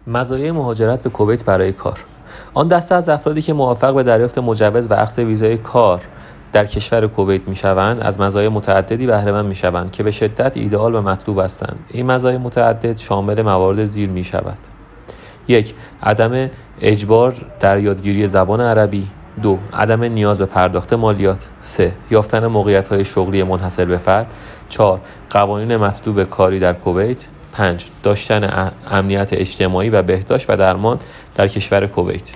مزایای مهاجرت به کویت برای کار. آن دسته از افرادی که موفق به دریافت مجوز و اخذ ویزای کار در کشور کویت میشوند از مزایای متعددی بهره مند میشوند که به شدت ایدئال و مطلوب هستند. این مزایای متعدد شامل موارد زیر میشود: 1. عدم اجبار در یادگیری زبان عربی. 2. عدم نیاز به پرداخت مالیات. 3. یافتن موقعیت‌های شغلی منحصر به فرد. 4. قوانین مطلوب کاری در کویت. 5. داشتن امنیت اجتماعی و بهداشت و درمان در کشور کویت.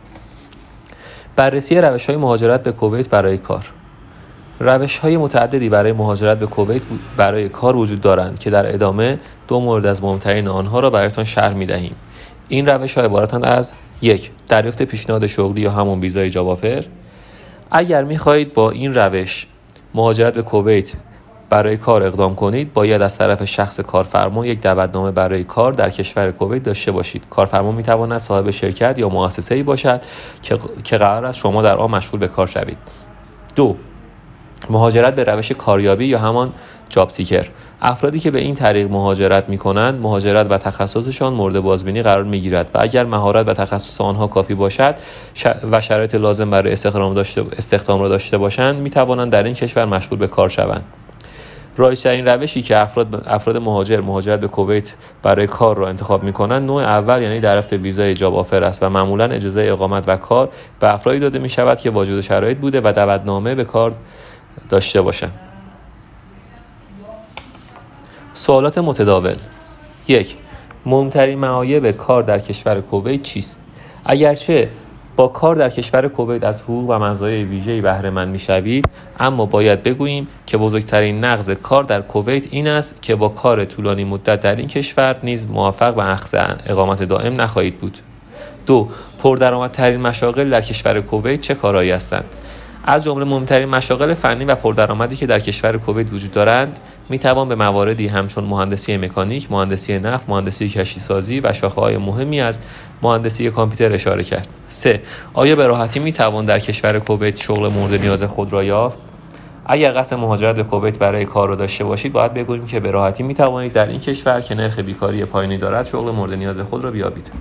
بررسی روش‌های مهاجرت به کویت برای کار. روش‌های متعددی برای مهاجرت به کویت برای کار وجود دارند که در ادامه 2 مورد از مهمترین آنها را برایتان شرح می‌دهیم. این روش‌ها عبارتند از: 1. دریافت پیشنهاد شغلی یا همون ویزای جاب آفر. اگر می‌خواهید با این روش مهاجرت به کویت برای کار اقدام کنید، باید از طرف شخص کارفرما یک دعوتنامه برای کار در کشور کویت داشته باشید. کارفرما می‌تواند صاحب شرکت یا مؤسسه‌ای باشد که قرار است شما در آن مشغول به کار شوید. 2. مهاجرت به روش کاریابی یا همان جاب سیکر. افرادی که به این طریق مهاجرت می‌کنند، مهاجرت و تخصصشان مورد بازبینی قرار می‌گیرد و اگر مهارت و تخصص آنها کافی باشد و شرایط لازم برای استخدام را داشته باشند، می‌توانند در این کشور مشغول به کار شوند. رایج‌ترین روشی که افراد مهاجرت به کویت برای کار را انتخاب می‌کنند، نوع اول یعنی دریافت ویزای جاب آفر است و معمولاً اجازه اقامت و کار به افرادی داده می‌شود که واجد شرایط بوده و دعوتنامه به کار داشته باشند. سوالات متداول. 1. مهمترین معایب کار در کشور کویت چیست؟ اگرچه با کار در کشور کویت از حقوق و مزایای ویژه‌ای بهره مند می‌شوید، اما باید بگوییم که بزرگترین نقض کار در کویت این است که با کار طولانی مدت در این کشور نیز موفق به اخذ اقامت دائم نخواهید بود. 2. پردرآمدترین مشاغل در کشور کویت چه کارهایی هستند؟ از جمله مهمترین مشاغل فنی و پردرآمدی که در کشور کویت وجود دارند، میتوان به مواردی همچون مهندسی مکانیک، مهندسی نفت، مهندسی کشتیسازی و شاخه‌های مهمی از مهندسی کامپیوتر اشاره کرد. 3. آیا به راحتی میتوان در کشور کویت شغل مورد نیاز خود را یافت؟ اگر قصد مهاجرت به کویت برای کار را داشته باشید، باید بگوییم که به راحتی میتوانید در این کشور که نرخ بیکاری پایینی دارد شغل مورد نیاز خود را بیابید.